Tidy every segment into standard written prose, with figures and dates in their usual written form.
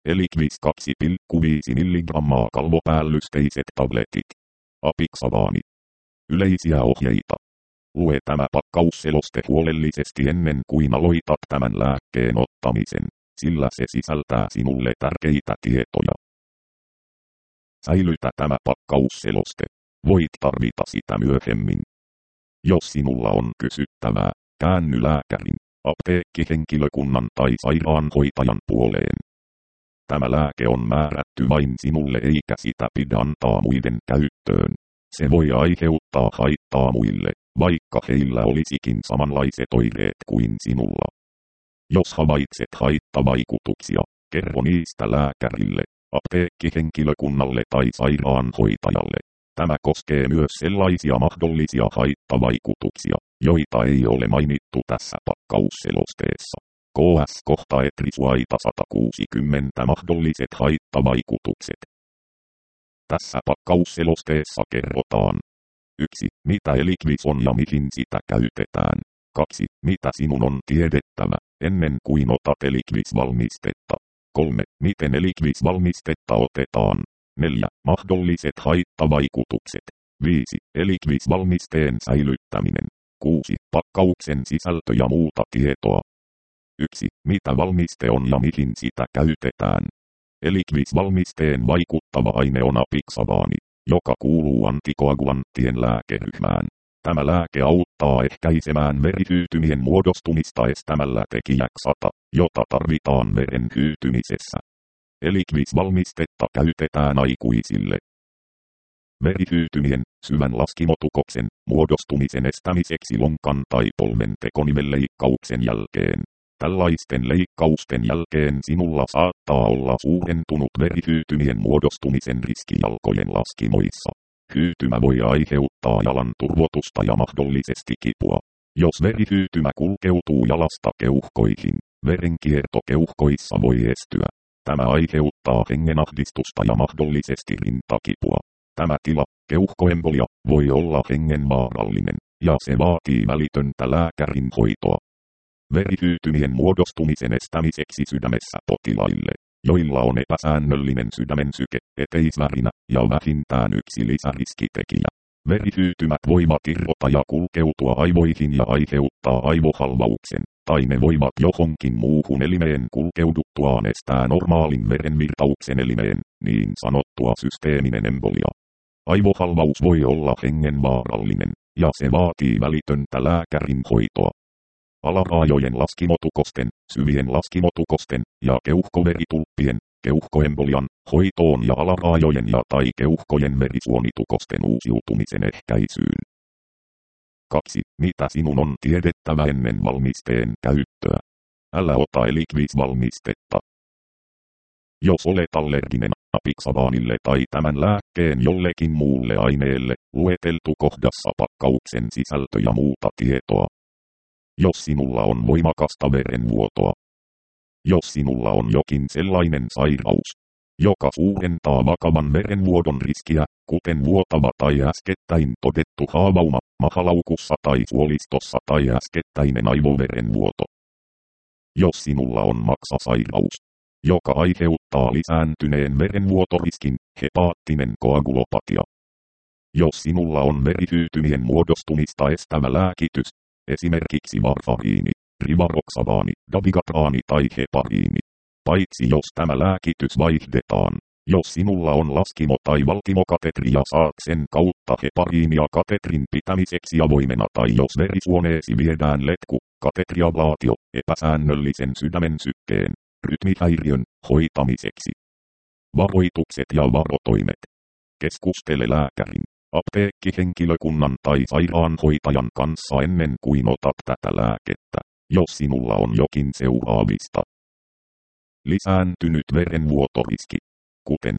Eliquis 2,5 milligrammaa kalvopäällysteiset tabletit. Apixabaani. Yleisiä ohjeita. Lue tämä pakkausseloste huolellisesti ennen kuin aloitat tämän lääkkeen ottamisen, sillä se sisältää sinulle tärkeitä tietoja. Säilytä tämä pakkausseloste. Voit tarvita sitä myöhemmin. Jos sinulla on kysyttävää, käänny lääkärin, apteekkihenkilökunnan tai sairaanhoitajan puoleen. Tämä lääke on määrätty vain sinulle eikä sitä pidä antaa muiden käyttöön. Se voi aiheuttaa haittaa muille, vaikka heillä olisikin samanlaiset oireet kuin sinulla. Jos havaitset haittavaikutuksia, kerro niistä lääkärille, apteekkihenkilökunnalle tai sairaanhoitajalle. Tämä koskee myös sellaisia mahdollisia haittavaikutuksia, joita ei ole mainittu tässä pakkausselosteessa. KS-kohta etrisuaita 160 mahdolliset haittavaikutukset. Tässä pakkausselosteessa kerrotaan. 1. Mitä Eliquis on ja mihin sitä käytetään. 2. Mitä sinun on tiedettävä, ennen kuin otat Eliquis-valmistetta. 3. Miten Eliquis-valmistetta otetaan. 4. Mahdolliset haittavaikutukset. 5. Eliquis-valmisteen säilyttäminen. 6. Pakkauksen sisältö ja muuta tietoa. 1. Mitä valmiste on ja mihin sitä käytetään. Eliquis-valmisteen vaikuttava aine on apixabaani, joka kuuluu antikoagulanttien lääkeryhmään. Tämä lääke auttaa ehkäisemään verihyytymien muodostumista estämällä tekijä Xa, jota tarvitaan veren hyytymisessä. Eliquis-valmistetta käytetään aikuisille verihyytymien, syvän laskimotukoksen, muodostumisen estämiseksi lonkan tai polven tekonivelleikkauksen jälkeen. Tällaisten leikkausten jälkeen sinulla saattaa olla suurentunut verihyytymien muodostumisen riski jalkojen laskimoissa. Hyytymä voi aiheuttaa jalan turvotusta ja mahdollisesti kipua. Jos verihyytymä kulkeutuu jalasta keuhkoihin, verenkierto keuhkoissa voi estyä. Tämä aiheuttaa hengenahdistusta ja mahdollisesti rintakipua. Tämä tila, keuhkoembolia, voi olla hengenvaarallinen, ja se vaatii välitöntä lääkärin hoitoa. Verihyytymien muodostumisen estämiseksi sydämessä potilaille, joilla on epäsäännöllinen sydämensyke, eteisvärinä ja vähintään yksi lisäriskitekijä. Verihyytymät voivat irrota ja kulkeutua aivoihin ja aiheuttaa aivohalvauksen, tai ne voivat johonkin muuhun elimeen kulkeuduttuaan estää normaalin verenvirtauksen elimeen, niin sanottua systeeminen embolia. Aivohalvaus voi olla hengenvaarallinen, ja se vaatii välitöntä lääkärin hoitoa. Alaraajojen laskimotukosten, syvien laskimotukosten ja keuhkoveritulppien, keuhkoembolian, hoitoon ja alaraajojen ja tai keuhkojen verisuonitukosten uusiutumisen ehkäisyyn. 2. Mitä sinun on tiedettävä ennen valmisteen käyttöä? Älä ota Eliquis-valmistetta. Jos olet allerginen apixabaanille tai tämän lääkkeen jollekin muulle aineelle, lueteltu kohdassa pakkauksen sisältö ja muuta tietoa. Jos sinulla on voimakasta verenvuotoa. Jos sinulla on jokin sellainen sairaus, joka suurentaa vakavan verenvuodon riskiä, kuten vuotava tai äskettäin todettu haavauma, mahalaukussa tai suolistossa tai äskettäinen aivoverenvuoto. Jos sinulla on maksasairaus, joka aiheuttaa lisääntyneen verenvuotoriskin, hepaattinen koagulopatia. Jos sinulla on verihyytymien muodostumista estävä lääkitys, esimerkiksi varfariini, rivaroxabaani, dabigatraani tai hepariini. Paitsi jos tämä lääkitys vaihdetaan, jos sinulla on laskimo- tai valtimokatetri ja saat sen kautta hepariinia katetrin pitämiseksi avoimena tai jos verisuoneesi viedään letku, katetriablaatio, epäsäännöllisen sydämen sykkeen, rytmihäiriön, hoitamiseksi. Varoitukset ja varotoimet. Keskustele lääkärin, apteekkihenkilökunnan tai sairaanhoitajan kanssa ennen kuin otat tätä lääkettä, jos sinulla on jokin seuraavista. Lisääntynyt verenvuotoriski, kuten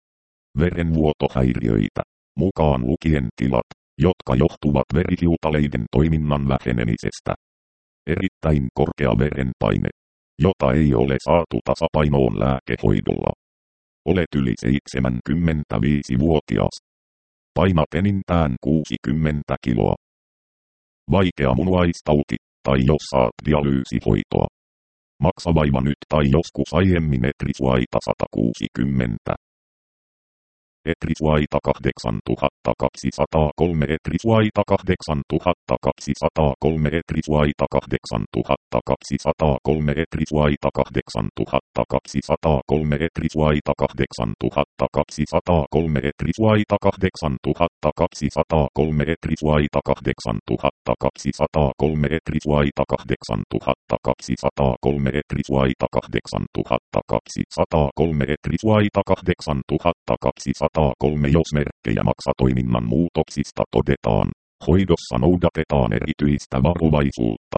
verenvuotohäiriöitä, mukaan lukien tilat, jotka johtuvat verihiutaleiden toiminnan vähenemisestä. Erittäin korkea verenpaine, jota ei ole saatu tasapainoon lääkehoidolla. Olet yli 75-vuotias. Painat enintään 60 kiloa. Vaikea munuaistauti, tai jos saat dialyysihoitoa. Maksavaiva nyt tai joskus aiemmin Etrisuaita 160. Etrisuaita 8203 Etrisuaita 8203 Etrisuaita 8203 Etrisuaita 8203 Etrisuaita 8203 Etrisuaita 8203 Etrisuaita 8203 Etrisuaita 8203 Etrisuaita 8203 Etrisuaita 8203 jos merkkejä maksatoiminnan muutoksista todetaan, hoidossa noudatetaan erityistä varovaisuutta.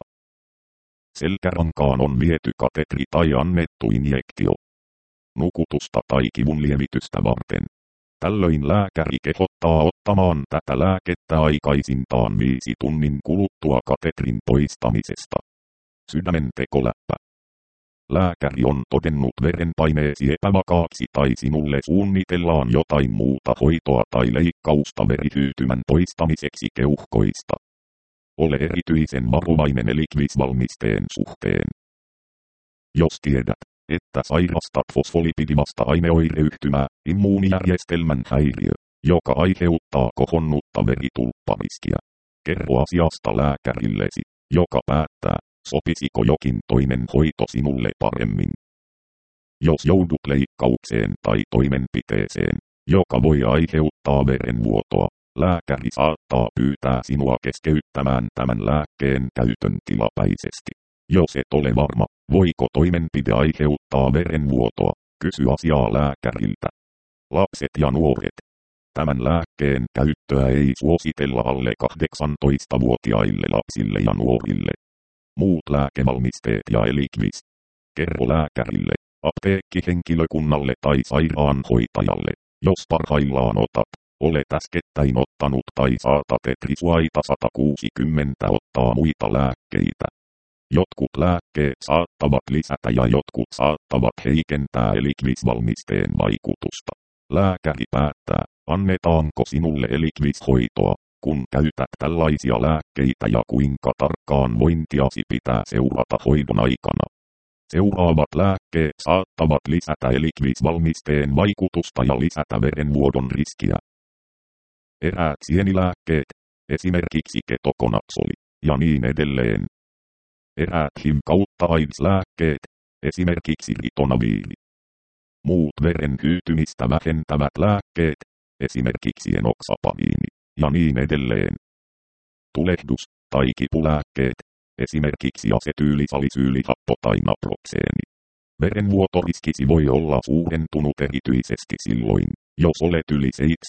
Selkärankaan on viety katetri tai annettu injektio. Nukutusta tai kivunlievitystä varten. Tällöin lääkäri kehottaa ottamaan tätä lääkettä aikaisintaan 5 tunnin kuluttua katetrin poistamisesta. Sydämen tekoläppä. Lääkäri on todennut verenpaineesi epävakaaksi tai sinulle suunnitellaan jotain muuta hoitoa tai leikkausta verihyytymän poistamiseksi keuhkoista. Ole erityisen varovainen elikvisvalmisteen suhteen. Jos tiedät, että sairastat fosfolipidivasta aineoireyhtymää, immuunijärjestelmän häiriö, joka aiheuttaa kohonnutta veritulppariskiä, kerro asiasta lääkärillesi, joka päättää, sopisiko jokin toinen hoito sinulle paremmin. Jos joudut leikkaukseen tai toimenpiteeseen, joka voi aiheuttaa verenvuotoa, lääkäri saattaa pyytää sinua keskeyttämään tämän lääkkeen käytön tilapäisesti. Jos et ole varma, voiko toimenpide aiheuttaa verenvuotoa, kysy asiaa lääkäriltä. Lapset ja nuoret. Tämän lääkkeen käyttöä ei suositella alle 18-vuotiaille lapsille ja nuorille. Muut lääkevalmisteet ja elikvis. Kerro lääkärille, apteekkihenkilökunnalle tai sairaanhoitajalle, jos parhaillaan olet äskettäin ottanut tai saatat Etrisuaita 160 ottaa muita lääkkeitä. Jotkut lääkkeet saattavat lisätä ja jotkut saattavat heikentää elikvisvalmisteen vaikutusta. Lääkäri päättää, annetaanko sinulle elikvishoitoa, kun käytät tällaisia lääkkeitä ja kuinka tarkkaan vointiasi pitää seurata hoidon aikana. Seuraavat lääkkeet saattavat lisätä elikvisvalmisteen vaikutusta ja lisätä verenvuodon riskiä. Eräät sienilääkkeet, esimerkiksi ketokonaksoli, ja niin edelleen. Eräät HIV kautta AIDS-lääkkeet, esimerkiksi ritonaviiri. Muut veren hyytymistä vähentävät lääkkeet, esimerkiksi enoxapamiini, ja niin edelleen. Tulehdus- tai kipulääkkeet, esimerkiksi asetyylisalisyylihappo tai naproxeeni. Verenvuotoriskisi voi olla suurentunut erityisesti silloin, jos olet yli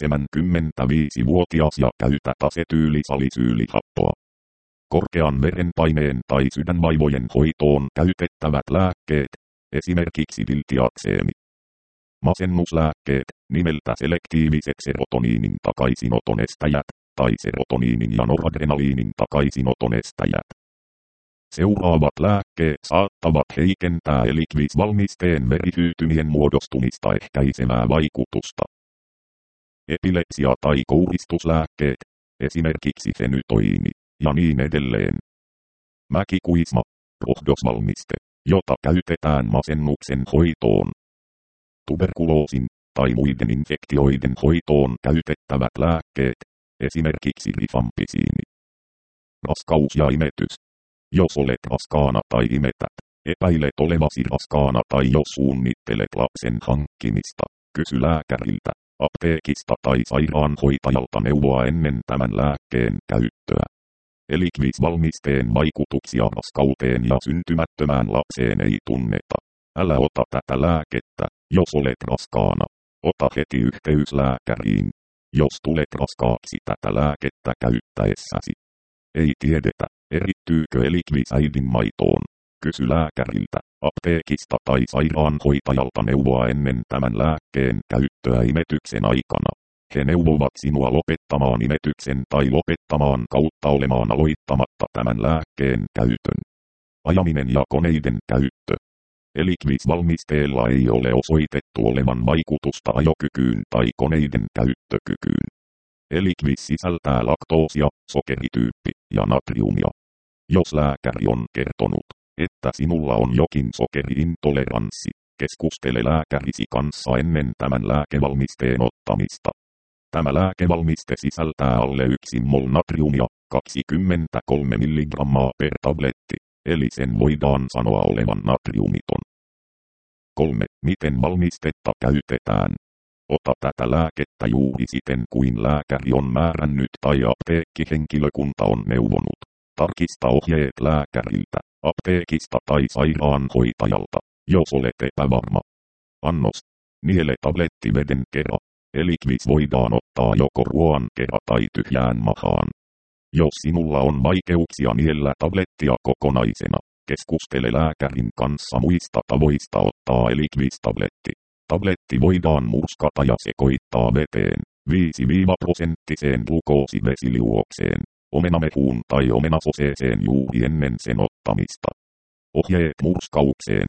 75-vuotias ja käytät asetyylisalisyylihappoa. Korkean verenpaineen tai sydänvaivojen hoitoon käytettävät lääkkeet, esimerkiksi diltiakseemi. Masennuslääkkeet, nimeltä selektiiviset serotoniinin takaisinoton estäjät, tai serotoniinin ja noradrenaliinin takaisinoton estäjät. Seuraavat lääkkeet saattavat heikentää elikvisvalmisteen verihyytymien muodostumista ehkäisevää vaikutusta. Epilepsia- tai kouristuslääkkeet, esimerkiksi fenytoiini, ja niin edelleen. Mäkikuisma, rohdosvalmiste, jota käytetään masennuksen hoitoon. Tuberkuloosin tai muiden infektioiden hoitoon käytettävät lääkkeet, esimerkiksi rifampisiini. Raskaus ja imetys. Jos olet raskaana tai imetät, epäilet olevasi raskaana tai jos suunnittelet lapsen hankkimista, kysy lääkäriltä, apteekista tai sairaanhoitajalta neuvoa ennen tämän lääkkeen käyttöä. Elikvisvalmisteen vaikutuksia raskauteen ja syntymättömään lapseen ei tunneta. Älä ota tätä lääkettä, jos olet raskaana. Ota heti yhteys lääkäriin, jos tulet raskaaksi tätä lääkettä käyttäessäsi. Ei tiedetä, erittyykö elikvis äidin maitoon. Kysy lääkäriltä, apteekista tai sairaanhoitajalta neuvoa ennen tämän lääkkeen käyttöä imetyksen aikana. He neuvovat sinua lopettamaan imetyksen tai lopettamaan kautta olemaan aloittamatta tämän lääkkeen käytön. Ajaminen ja koneiden käyttö. Elikvisvalmisteella ei ole osoitettu olevan vaikutusta ajokykyyn tai koneiden käyttökykyyn. Elikvis sisältää laktoosia, sokerityyppi ja natriumia. Jos lääkäri on kertonut, että sinulla on jokin sokeri-intoleranssi. Keskustele lääkärisi kanssa ennen tämän lääkevalmisteen ottamista. Tämä lääkevalmiste sisältää alle 1 mol natriumia, 23 mg per tabletti, eli sen voidaan sanoa olevan natriumiton. 3. Miten valmistetta käytetään? Ota tätä lääkettä juuri siten kuin lääkäri on määrännyt tai apteekkihenkilökunta on neuvonut. Tarkista ohjeet lääkäriltä, apteekista tai sairaanhoitajalta, jos olet epävarma. Annos. Niele tablettiveden kera. Elikvis voidaan ottaa joko ruoan kera tai tyhjään mahaan. Jos sinulla on vaikeuksia niellä tablettia kokonaisena, keskustele lääkärin kanssa muista tavoista ottaa elikvis-tabletti. Tabletti voidaan murskata ja sekoittaa veteen, 5-prosenttiseen glukoosivesiliuokseen, omenamehuun tai omenasoseeseen juuri ennen sen ottamista. Ohjeet murskaukseen.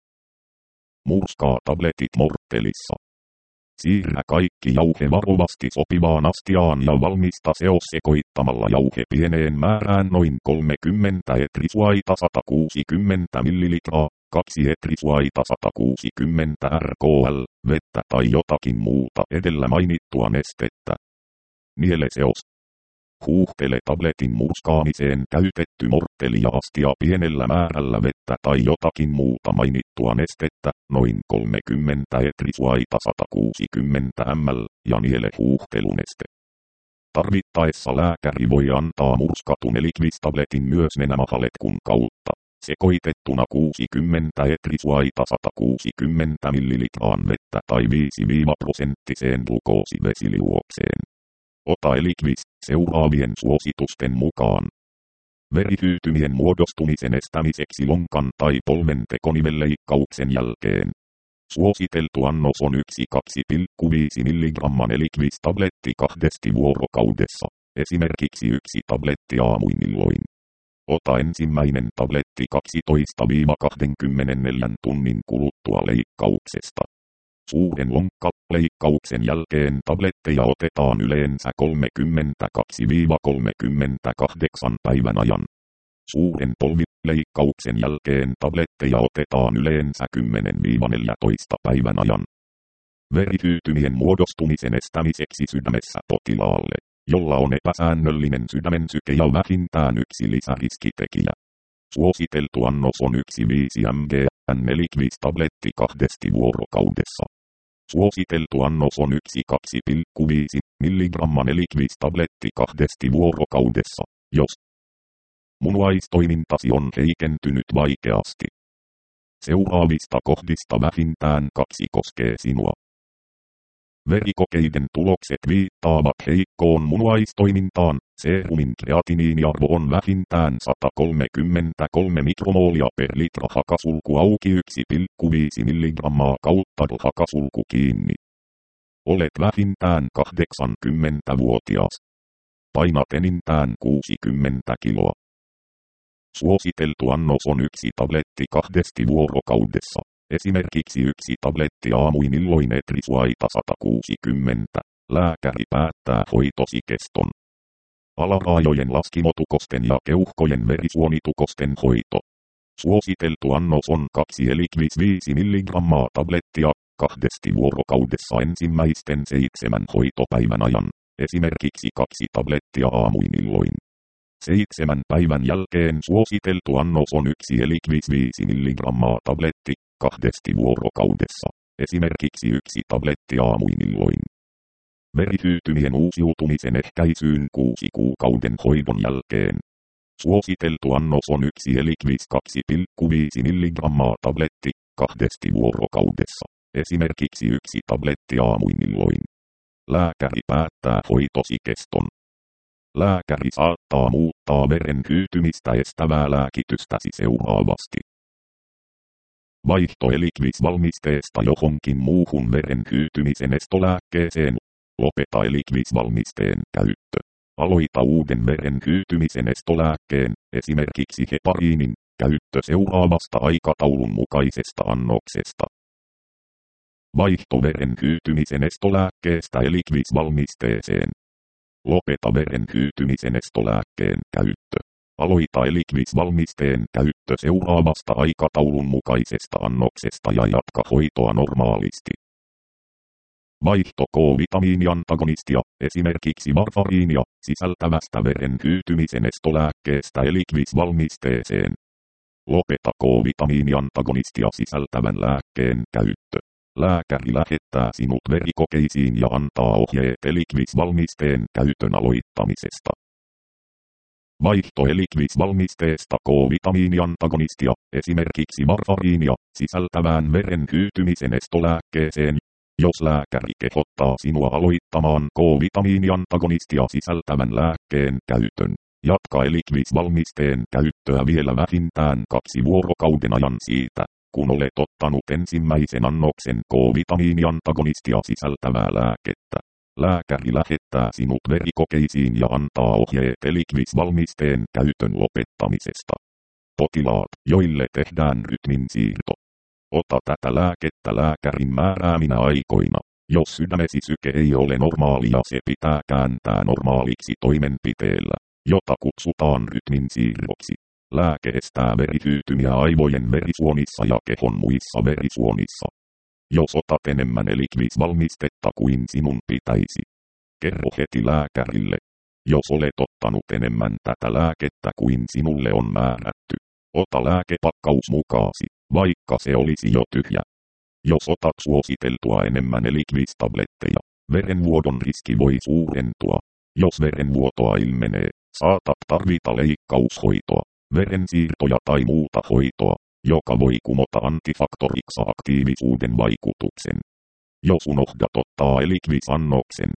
Murskaa tabletit morttelissa. Siirrä kaikki jauhe varovasti sopivaan astiaan ja valmista seos sekoittamalla jauhe pieneen määrään noin 30 etrisuaita 160 ml, 2 etrisuaita 160 rkl, vettä tai jotakin muuta edellä mainittua nestettä. Niele seos. Huuhtele tabletin murskaamiseen käytetty mortteli ja astia pienellä määrällä vettä tai jotakin muuta mainittua nestettä, noin 30 etrisuaita 160 ml, ja niele huuhteluneste. Tarvittaessa lääkäri voi antaa murskatun elikvis-tabletin myös nenämahaletkun kautta, sekoitettuna 60 etrisuaita 160 ml vettä tai 5-prosenttiseen glukoosivesiliuokseen. Ota elikvis seuraavien suositusten mukaan. Verihyytymien muodostumisen estämiseksi lonkan tai polven tekonivelleikkauksen jälkeen. Suositeltu annos on 1,2,5 mg elikvis-tabletti 2 vuorokaudessa, esimerkiksi 1 tabletti aamuinilloin. Ota ensimmäinen tabletti 12-24 tunnin kuluttua leikkauksesta. Suuren lonkkaleikkauksen jälkeen tabletteja otetaan yleensä 32-38 päivän ajan. Suuren polvileikkauksen jälkeen tabletteja otetaan yleensä 10-14 päivän ajan. Verihyytymien muodostumisen estämiseksi sydämessä potilaalle, jolla on epäsäännöllinen sydämensyke ja vähintään 1 lisäriskitekijä. Suositeltu annos on 1,5 mg elikvis-tabletti 2 vuorokaudessa. Suositeltu annos on 1,2,5 mg elikvis-tabletti 2 vuorokaudessa, jos munuaistoimintasi on heikentynyt vaikeasti. Seuraavista kohdista vähintään 2 koskee sinua. Verikokeiden tulokset viittaavat heikkoon munuaistoimintaan. Serumin kreatiniiniarvo on vähintään 133 mikromoolia per litra hakasulku auki 1,5 mg kautta hakasulku kiinni. Olet vähintään 80-vuotias. Painat enintään 60 kiloa. Suositeltu annos on 1 tabletti 2 vuorokaudessa. Esimerkiksi 1 tabletti aamuinilloin etrisuaita 160. Lääkäri päättää hoitosi keston. Alaraajojen laskimotukosten ja keuhkojen verisuonitukosten hoito. Suositeltu annos on 2 elikvis 5 mg tablettia 2 vuorokaudessa ensimmäisten 7 hoitopäivän ajan. Esimerkiksi 2 tablettia aamuinilloin. 7 päivän jälkeen suositeltu annos on 1 elikvis 5 mg tabletti 2 vuorokaudessa. Esimerkiksi 1 tabletti aamuinilloin. Verihyytymien uusiutumisen ehkäisyyn 6 kuukauden hoidon jälkeen. Suositeltu annos on 1 elikvis 2,5 mg tabletti 2 vuorokaudessa. Esimerkiksi 1 tabletti aamuinilloin. Lääkäri päättää hoitosi keston. Lääkäri saattaa muuttaa veren hyytymistä estävää lääkitystäsi seuraavasti. Vaihto elikvis-valmisteesta johonkin muuhun veren hyytymisen estolääkkeeseen. Lopeta elikvis-valmisteen käyttö. Aloita uuden veren hyytymisen estolääkkeen, esimerkiksi hepariinin, käyttö seuraavasta aikataulun mukaisesta annoksesta. Vaihto veren hyytymisen estolääkkeestä elikvis-valmisteeseen. Lopeta veren hyytymisen estolääkkeen käyttö. Aloita elikvis-valmisteen käyttö käyttö seuraavasta aikataulun mukaisesta annoksesta ja jatka hoitoa normaalisti. Vaihto K-vitamiiniantagonistia, esimerkiksi varfariinia, sisältävästä veren hyytymisen estolääkkeestä Eliquis-valmisteeseen. Lopeta K-vitamiiniantagonistia sisältävän lääkkeen käyttö. Lääkäri lähettää sinut verikokeisiin ja antaa ohjeet Eliquis-valmisteen käytön aloittamisesta. Vaihto Eliquis-valmisteesta K-vitamiiniantagonistia, esimerkiksi varfariinia, sisältävään veren hyytymisen estolääkkeeseen. Jos lääkäri kehottaa sinua aloittamaan K-vitamiiniantagonistia sisältävän lääkkeen käytön, jatka Eliquis-valmisteen käyttöä vielä vähintään 2 vuorokauden ajan siitä, kun olet ottanut ensimmäisen annoksen K-vitamiiniantagonistia sisältävää lääkettä. Lääkäri lähettää sinut verikokeisiin ja antaa ohjeet Eliquis-valmisteen käytön lopettamisesta. Potilaat, joille tehdään rytminsiirto. Ota tätä lääkettä lääkärin määrääminä aikoina, jos sydämesi syke ei ole normaali ja se pitää kääntää normaaliksi toimenpiteellä, jota kutsutaan rytminsiirroksi. Lääke estää verihyytymiä aivojen verisuonissa ja kehon muissa verisuonissa. Jos otat enemmän Eliquis-valmistetta kuin sinun pitäisi, kerro heti lääkärille. Jos olet ottanut enemmän tätä lääkettä kuin sinulle on määrätty, ota lääkepakkaus mukaasi, vaikka se olisi jo tyhjä. Jos otat suositeltua enemmän Eliquis-tabletteja, verenvuodon riski voi suurentua. Jos verenvuotoa ilmenee, saatat tarvita leikkaushoitoa, verensiirtoja tai muuta hoitoa, joka voi kumota antifaktoriksa-aktiivisuuden vaikutuksen. Jos unohdat ottaa Eliquis-annoksen,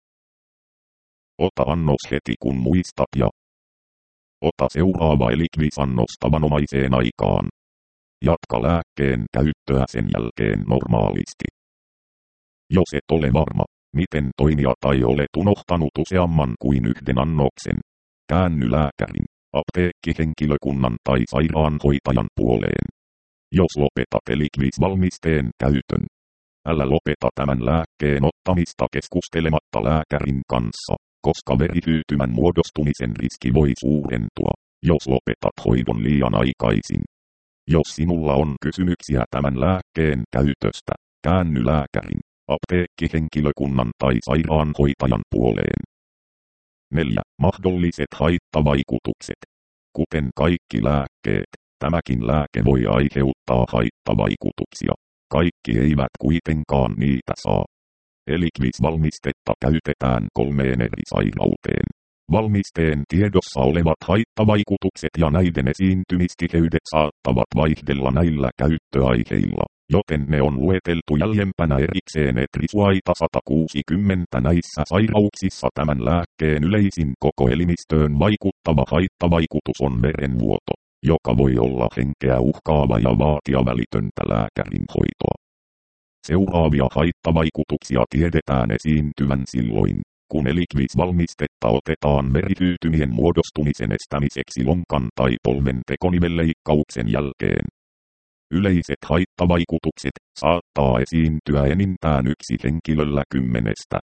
ota annos heti kun muistat ja ota seuraava Eliquis-annos tavanomaiseen aikaan. Jatka lääkkeen käyttöä sen jälkeen normaalisti. Jos et ole varma, miten toimia tai olet unohtanut useamman kuin yhden annoksen, käänny lääkärin, apteekkihenkilökunnan tai sairaanhoitajan puoleen. Jos lopetat Eliquis-valmisteen käytön, älä lopeta tämän lääkkeen ottamista keskustelematta lääkärin kanssa, koska verihyytymän muodostumisen riski voi suurentua, jos lopetat hoidon liian aikaisin. Jos sinulla on kysymyksiä tämän lääkkeen käytöstä, käänny lääkärin, apteekkihenkilökunnan tai sairaanhoitajan puoleen. 4. Mahdolliset haittavaikutukset. Kuten kaikki lääkkeet, tämäkin lääke voi aiheuttaa haittavaikutuksia. Kaikki eivät kuitenkaan niitä saa. Eliquis-valmistetta käytetään 3 eri sairauteen. Valmisteen tiedossa olevat haittavaikutukset ja näiden esiintymistiheydet saattavat vaihdella näillä käyttöaiheilla, joten ne on lueteltu jäljempänä erikseen Etrisuaita 160. Näissä sairauksissa tämän lääkkeen yleisin koko elimistöön vaikuttava haittavaikutus on verenvuoto, joka voi olla henkeä uhkaava ja vaatia välitöntä lääkärin hoitoa. Seuraavia haittavaikutuksia tiedetään esiintyvän silloin, kun Eliquis-valmistetta otetaan verihyytymien muodostumisen estämiseksi lonkan tai polven tekonivelleikkauksen jälkeen. Yleiset haittavaikutukset saattaa esiintyä enintään 1 henkilöllä 10.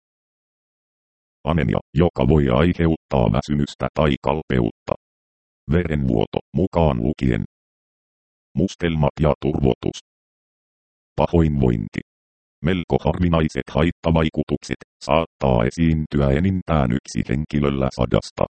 Anemia, joka voi aiheuttaa väsymystä tai kalpeutta. Verenvuoto, mukaan lukien mustelmat ja turvotus. Pahoinvointi. Melko harvinaiset haittavaikutukset saattaa esiintyä enintään 1 henkilöllä 100.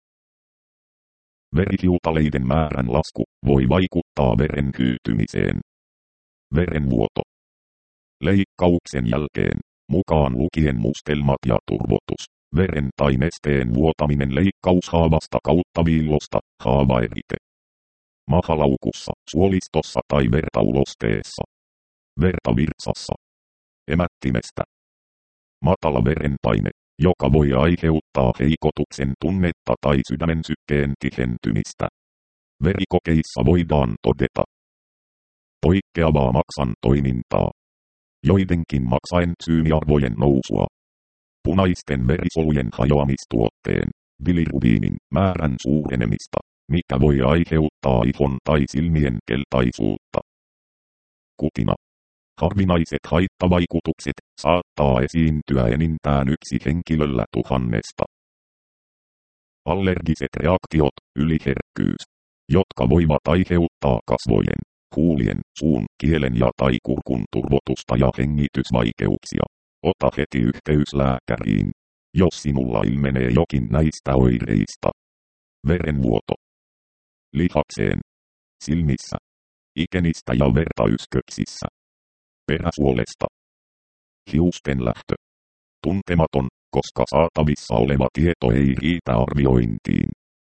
Verihiutaleiden määrän lasku voi vaikuttaa veren hyytymiseen. Verenvuoto. Leikkauksen jälkeen, mukaan lukien mustelmat ja turvotus, veren tai nesteen vuotaminen leikkaushaavasta kautta viillosta, haavaerite. Mahalaukussa, suolistossa tai vertaulosteessa. Verta virtsassa. Emättimestä. Matala verenpaine, joka voi aiheuttaa heikotuksen tunnetta tai sydämen sykkeen tihentymistä. Verikokeissa voidaan todeta poikkeavaa maksan toimintaa. Joidenkin maksaentsyymiarvojen nousua. Punaisten verisolujen hajoamistuotteen, bilirubiinin, määrän suurenemista, mikä voi aiheuttaa ihon tai silmien keltaisuutta. Kutina. Harvinaiset haittavaikutukset saattaa esiintyä enintään 1 henkilöllä 1000. Allergiset reaktiot, yliherkkyys. jotka voivat aiheuttaa kasvojen, huulien, suun, kielen ja tai kurkun turvotusta ja hengitysvaikeuksia. Ota heti yhteys lääkäriin, jos sinulla ilmenee jokin näistä oireista. Verenvuoto. Lihakseen, silmissä, ikenistä ja vertaysköksissä. Peräsuolesta. Hiusten lähtö. Tuntematon, koska saatavissa oleva tieto ei riitä arviointiin.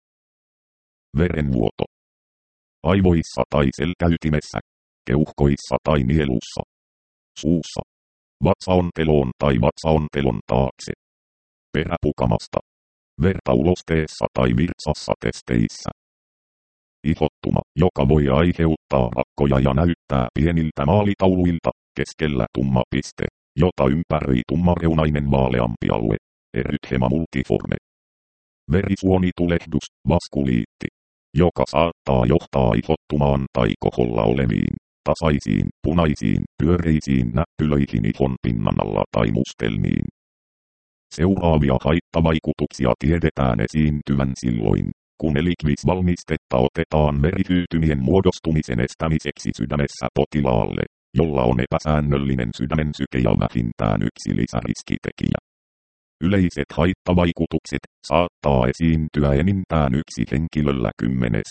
Verenvuoto. Aivoissa tai selkäytimessä, keuhkoissa tai nielussa. Suussa. Vatsaonteloon tai vatsaontelon taakse. Peräpukamasta. Verta ulosteessa tai virtsassa testeissä. Ihottuma, joka voi aiheuttaa rakkoja ja näyttää pieniltä maalitauluilta, keskellä tumma piste, jota ympäröi tummareunainen vaaleampi alue, erythema multiforme. Verisuonitulehdus, vaskuliitti, joka saattaa johtaa ihottumaan tai koholla oleviin, tasaisiin, punaisiin, pyöreisiin näppylöihin ihon pinnan alla tai mustelmiin. Seuraavia haittavaikutuksia tiedetään esiintyvän silloin, kun elikvisvalmistetta otetaan verihyytymien muodostumisen estämiseksi sydämessä potilaalle, jolla on epäsäännöllinen sydämen syke ja vähintään yksi lisäriskitekijä. Yleiset haittavaikutukset saattaa esiintyä enintään yksi henkilöllä 10.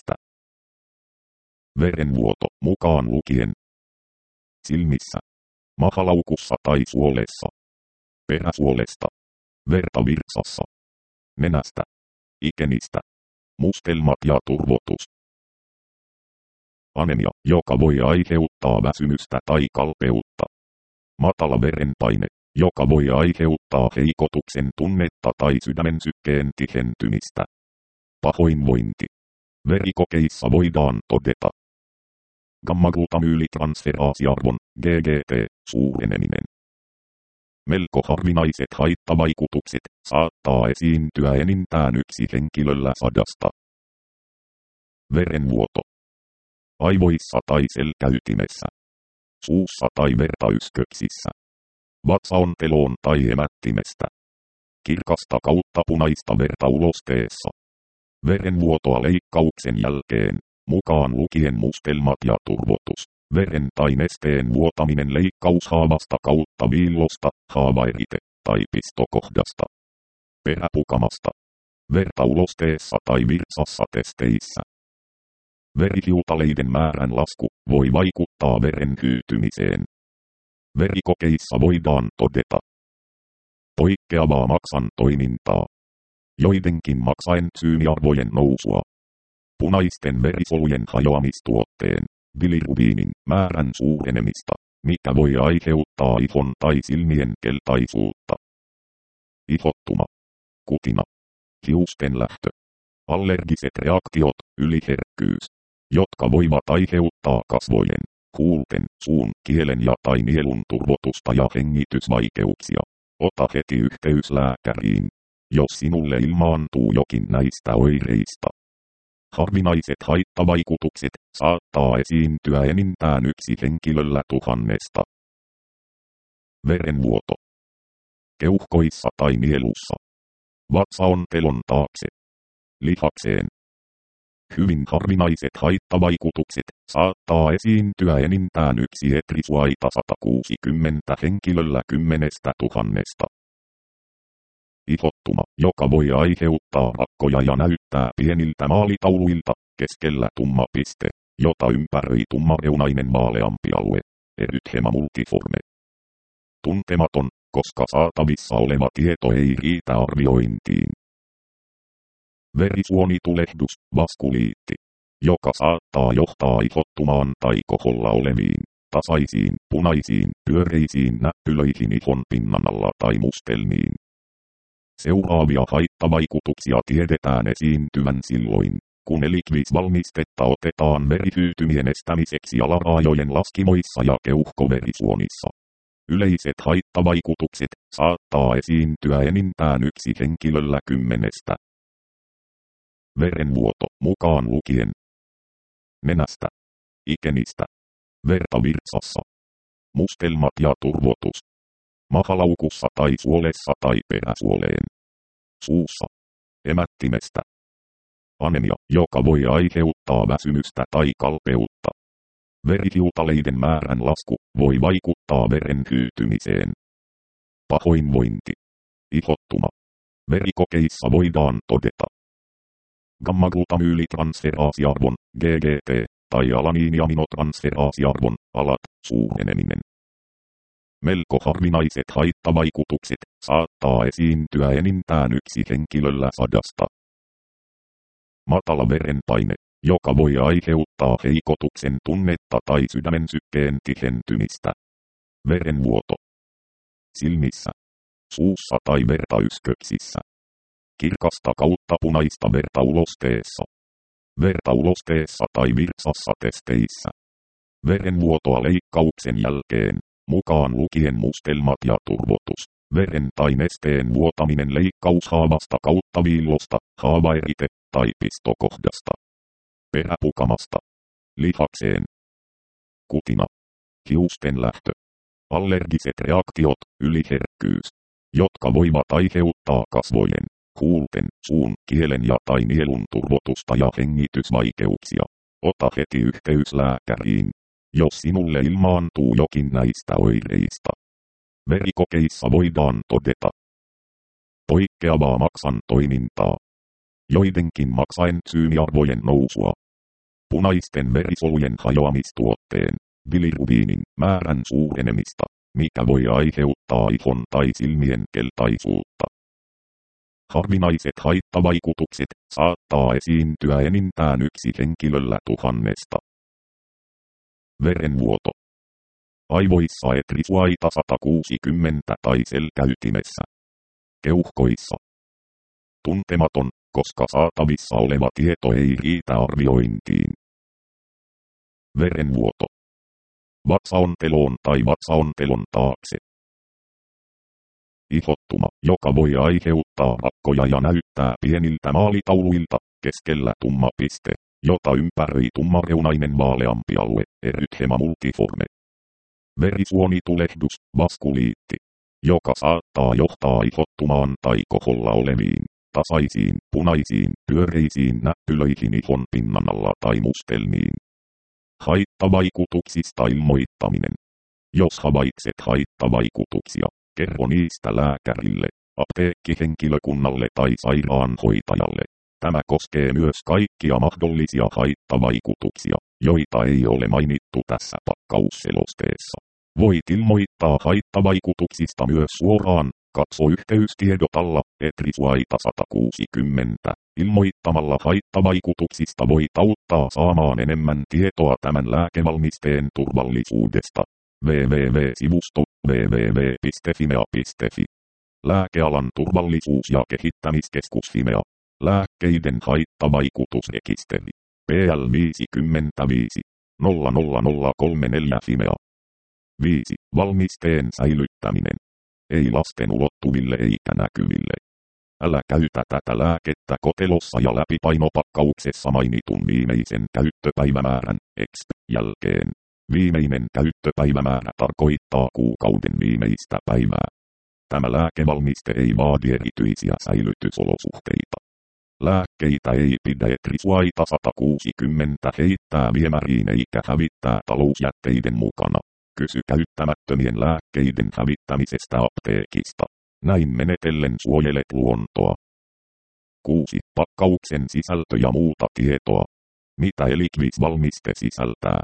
Verenvuoto mukaan lukien. Silmissä, mahalaukussa tai suolessa. Peräsuolesta. Verta virtsassa. Nenästä. Ikenistä. Mustelmat ja turvotus. Anemia, joka voi aiheuttaa väsymystä tai kalpeutta. Matala verenpaine, joka voi aiheuttaa heikotuksen tunnetta tai sydämen sykkeen tihentymistä. Pahoinvointi. Verikokeissa voidaan todeta gamma-glutamyylitransferaasiarvon, GGT, suureneminen. Melko harvinaiset haittavaikutukset saattaa esiintyä enintään yksi henkilöllä 100. Verenvuoto. Aivoissa tai selkäytimessä. Suussa tai vertaysköksissä. Vatsaonteloon tai emättimestä. Kirkasta kautta punaista verta ulosteessa. Verenvuotoa leikkauksen jälkeen, mukaan lukien mustelmat ja turvotus. Veren tai nesteen vuotaminen leikkaushaavasta kautta viillosta, haavaerite tai pistokohdasta. Peräpukamasta. Verta ulosteessa tai virtsassa testeissä. Verihiutaleiden määrän lasku voi vaikuttaa veren hyytymiseen. Verikokeissa voidaan todeta poikkeavaa maksan toimintaa. Joidenkin maksaentsyymiarvojen nousua. Punaisten verisolujen hajoamistuotteen, bilirubiinin, määrän suurenemista, mikä voi aiheuttaa ihon tai silmien keltaisuutta. Ihottuma. Kutina. Hiusten lähtö. Allergiset reaktiot, yliherkkyys, jotka voivat aiheuttaa kasvojen, huulten, suun, kielen ja tai nielun turvotusta ja hengitysvaikeuksia. Ota heti yhteys lääkäriin, jos sinulle ilmaantuu jokin näistä oireista. Harvinaiset haittavaikutukset saattaa esiintyä enintään yksi henkilöllä 1000. Verenvuoto. Keuhkoissa tai nielussa. Vatsaontelon taakse. Lihakseen. Hyvin harvinaiset haittavaikutukset saattaa esiintyä enintään yksi etrisuaita 160 henkilöllä 10 000. Ihottuma, joka voi aiheuttaa rakkoja ja näyttää pieniltä maalitauluilta, keskellä tumma piste, jota ympäröi tummareunainen vaaleampi alue, erythema multiforme. Tuntematon, koska saatavissa oleva tieto ei riitä arviointiin. Verisuonitulehdus, vaskuliitti, joka saattaa johtaa ihottumaan tai koholla oleviin, tasaisiin, punaisiin, pyöreisiin näppylöihin ihon pinnan alla tai mustelmiin. Seuraavia haittavaikutuksia tiedetään esiintyvän silloin, kun elikvisvalmistetta otetaan verihyytymien estämiseksi alaraajojen laskimoissa ja keuhkoverisuonissa. Yleiset haittavaikutukset saattaa esiintyä enintään yksi henkilöllä 10. Verenvuoto mukaan lukien. Nenästä. Ikenistä. Verta virtsassa. Mustelmat ja turvotus. Mahalaukussa tai suolessa tai peräsuoleen. Suussa. Emättimestä. Anemia, joka voi aiheuttaa väsymystä tai kalpeutta. Verihiutaleiden määrän lasku voi vaikuttaa veren hyytymiseen. Pahoinvointi. Ihottuma. Verikokeissa voidaan todeta gamma-glutamyylitransferaasiarvon, GGT, tai alaniiniaminotransferaasiarvon, ALAT, suureneminen. Melko harvinaiset haittavaikutukset saattaa esiintyä enintään yksi henkilöllä 100. Matala verenpaine, joka voi aiheuttaa heikotuksen tunnetta tai sydämen sykkeen tihentymistä. Verenvuoto. Silmissä, suussa tai vertayksköksissä. Kirkasta kautta punaista verta ulosteessa. Verta ulosteessa tai virsassa testeissä. Verenvuotoa leikkauksen jälkeen, mukaan lukien mustelmat ja turvotus. Veren tai nesteen vuotaminen leikkaushaavasta kautta viillosta, haavaerite tai pistokohdasta. Peräpukamasta. Lihakseen. Kutina. Hiusten lähtö. Allergiset reaktiot, yliherkkyys, jotka voivat aiheuttaa kasvojen, huulten, suun, kielen ja tai nielun turvotusta ja hengitysvaikeuksia. Ota heti yhteys lääkäriin, jos sinulle ilmaantuu jokin näistä oireista. Verikokeissa voidaan todeta poikkeavaa maksan toimintaa. Joidenkin maksaentsyymiarvojen nousua. Punaisten verisolujen hajoamistuotteen, bilirubiinin, määrän suurenemista, mikä voi aiheuttaa ihon tai silmien keltaisuutta. Harvinaiset haittavaikutukset saattaa esiintyä enintään yksi henkilöllä 1000. Verenvuoto. Aivoissa etrisuaita 160 tai selkäytimessä. Keuhkoissa. Tuntematon, koska saatavissa oleva tieto ei riitä arviointiin. Verenvuoto. Vatsaonteloon tai vatsaontelon taakse. Ihottuma, joka voi aiheuttaa rakkoja ja näyttää pieniltä maalitauluilta, keskellä tumma piste, jota ympäröi tummareunainen vaaleampi alue, erythema multiforme. Verisuonitulehdus, vaskuliitti, joka saattaa johtaa ihottumaan tai koholla oleviin, tasaisiin, punaisiin, pyöreisiin näppylöihin ihon pinnan alla tai mustelmiin. Haittavaikutuksista ilmoittaminen. Jos havaitset haittavaikutuksia, kerro niistä lääkärille, apteekkihenkilökunnalle tai sairaanhoitajalle. Tämä koskee myös kaikkia mahdollisia haittavaikutuksia, joita ei ole mainittu tässä pakkausselosteessa. Voit ilmoittaa haittavaikutuksista myös suoraan, katso yhteystiedot alla, etrisuaita 160. Ilmoittamalla haittavaikutuksista voit auttaa saamaan enemmän tietoa tämän lääkevalmisteen turvallisuudesta. www.sivusto www.fimea.fi. Lääkealan turvallisuus- ja kehittämiskeskus Fimea. Lääkkeiden haittavaikutusrekisteri. PL 55 00034 Fimea. 5. Valmisteen säilyttäminen. Ei lasten ulottuville eikä näkyville. Älä käytä tätä lääkettä kotelossa ja läpipainopakkauksessa mainitun viimeisen käyttöpäivämäärän exp. Jälkeen. Viimeinen käyttöpäivämäärä tarkoittaa kuukauden viimeistä päivää. Tämä lääkevalmiste ei vaadi erityisiä säilytysolosuhteita. Lääkkeitä ei pidä etrisuaita 160 heittää viemäriin eikä hävittää talousjätteiden mukana. Kysy käyttämättömien lääkkeiden hävittämisestä apteekista. Näin menetellen suojelet luontoa. 6. Pakkauksen sisältö ja muuta tietoa. Mitä Eliquis-valmiste sisältää?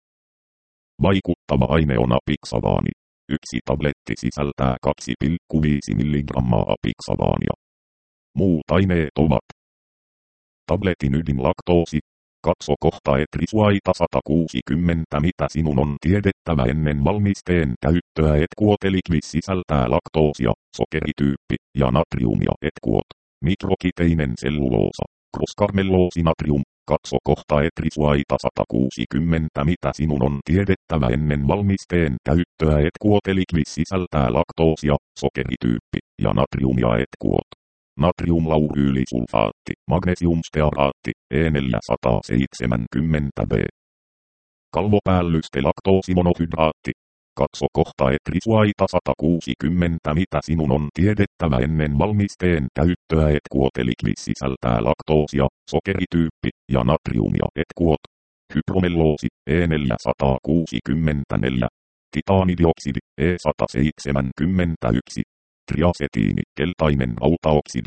Vaikuttava aine on apixabaani. Yksi tabletti sisältää 2,5 mg apixabaania. Muut aineet ovat tabletin ydinlaktoosi. Katso kohta etrisuaita 160 mitä sinun on tiedettävä ennen valmisteen käyttöä. Etkuot Eliquis sisältää laktoosia, sokerityyppi ja natriumia. Etkuot, mikrokiteinen selluloosa, crosscarmelloosi-natrium. Katso kohta etrisuaita 160 mitä sinun on tiedettävä ennen valmisteen käyttöä. Etkuot Eliquis sisältää laktoosia, sokerityyppi ja natriumia. Etkuot. Natriumlauryylisulfaatti, magnesiumstearaatti, E470B. Kalvopäällystelaktoosimonohydraatti, Katso kohta Etrisuaita 160 mitä sinun on tiedettävä ennen valmisteen käyttöä. Etkuotelikvis sisältää laktoosia, sokerityyppi ja natriumia. Etkuot. Hypromelloosi E464. Titaanidioksidi E171. Triasetiini keltainen rautaoksidi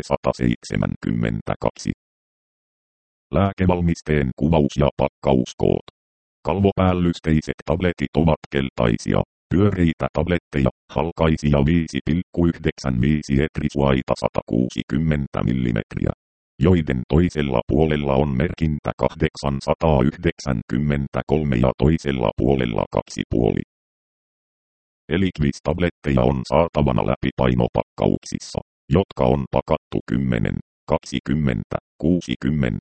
E172. Lääkevalmisteen kuvaus ja pakkauskoot. Kalvopäällysteiset tabletit ovat keltaisia, pyöreitä tabletteja, halkaisia 5,95 Etrisuaita 160 mm, joiden toisella puolella on merkintä 893 ja toisella puolella 2,5. Elikvis-tabletteja on saatavana läpipainopakkauksissa, jotka on pakattu 10, 20, 60,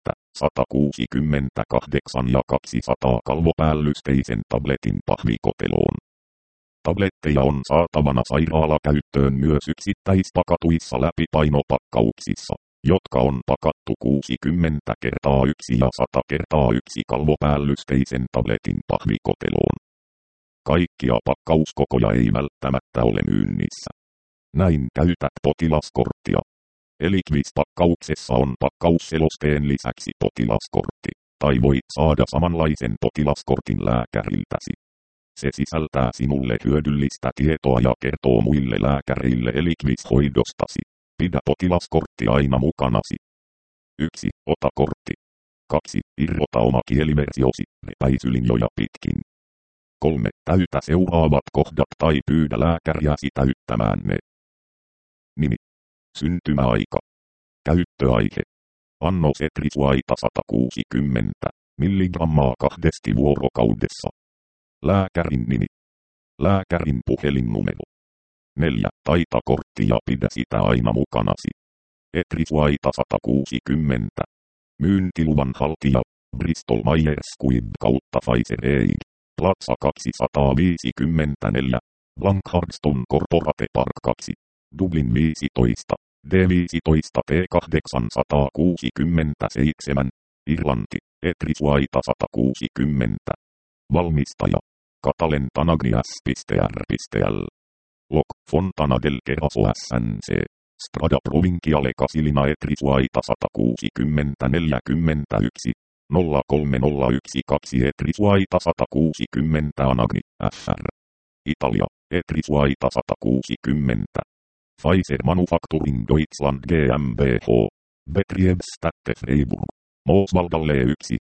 168 ja 200 kalvopäällysteisen tabletin pahvikoteloon. Tabletteja on saatavana sairaalakäyttöön myös yksittäispakatuissa läpipainopakkauksissa, jotka on pakattu 60 × 1 ja 100 × 1 kalvopäällysteisen tabletin pahvikoteloon. Kaikkia pakkauskokoja ei välttämättä ole myynnissä. Näin käytät potilaskorttia. Elikvis-pakkauksessa on pakkausselosteen lisäksi potilaskortti, tai voit saada samanlaisen potilaskortin lääkäriltäsi. Se sisältää sinulle hyödyllistä tietoa ja kertoo muille lääkäreille elikvis-hoidostasi. Pidä potilaskortti aina mukanasi. 1. Ota kortti. 2. Irrota oma kieliversiosi repäisylinjoja pitkin. 3. Täytä seuraavat kohdat tai pyydä lääkäriäsi täyttämään ne. Nimi. Syntymäaika. Käyttöaihe. Annos Etrisuaita 160 milligrammaa 2 vuorokaudessa. Lääkärin nimi. Lääkärin puhelinnumero. 4. Taita kortti ja pidä sitä aina mukanasi. Etrisuaita 160. Myyntiluvan haltija. Bristol Myers Squibb / Pfizer Inc. Plaza 254. Blankhardston Corporate Park 2. Dublin 15. D15 T867. Irlanti. Etrisuaita 160. Valmistaja. Catalent Anagnias.r.l. Loc. Fontana del Queraso SNC. Strada Provinciale Casilina Etrisuaita 160 41. 03012 Etrisuaita 160 Anagni, FR. Italia, Etrisuaita 160. Pfizer Manufacturing Deutschland GmbH. Betriebsstätte Freiburg. Mooswaldalle 1.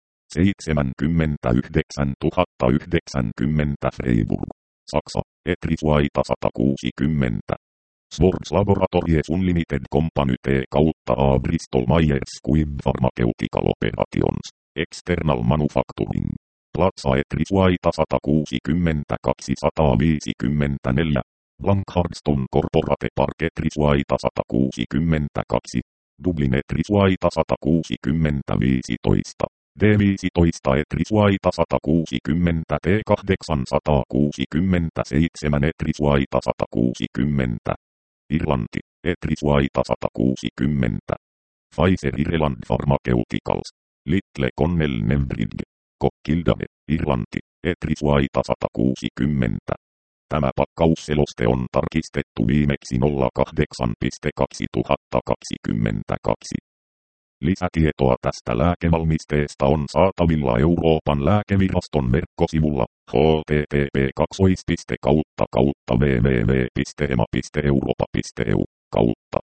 79 090 Freiburg. Saksa, Etrisuaita 160. Swords Laboratories Unlimited Company T/A Bristol Myers Squibb Pharmaceutical Operations. External Manufacturing. Plaza Etrisuaita 160 254. Blankhardston Corporate Park Etrisuaita 162. Dublin Etrisuaita 160 15. D15 Etrisuaita 160 T867 Etrisuaita 160. Irlanti, Etrisuaita 160. Pfizer Ireland Pharmaceuticals. Little Connell Nevbridge. Cockildane, Irlanti, Etrisuaita 160. Tämä pakkausseloste on tarkistettu viimeksi 08.2022. Lisätietoa tästä lääkevalmisteesta on saatavilla Euroopan lääkeviraston verkkosivulla http://www.ema.europa.eu/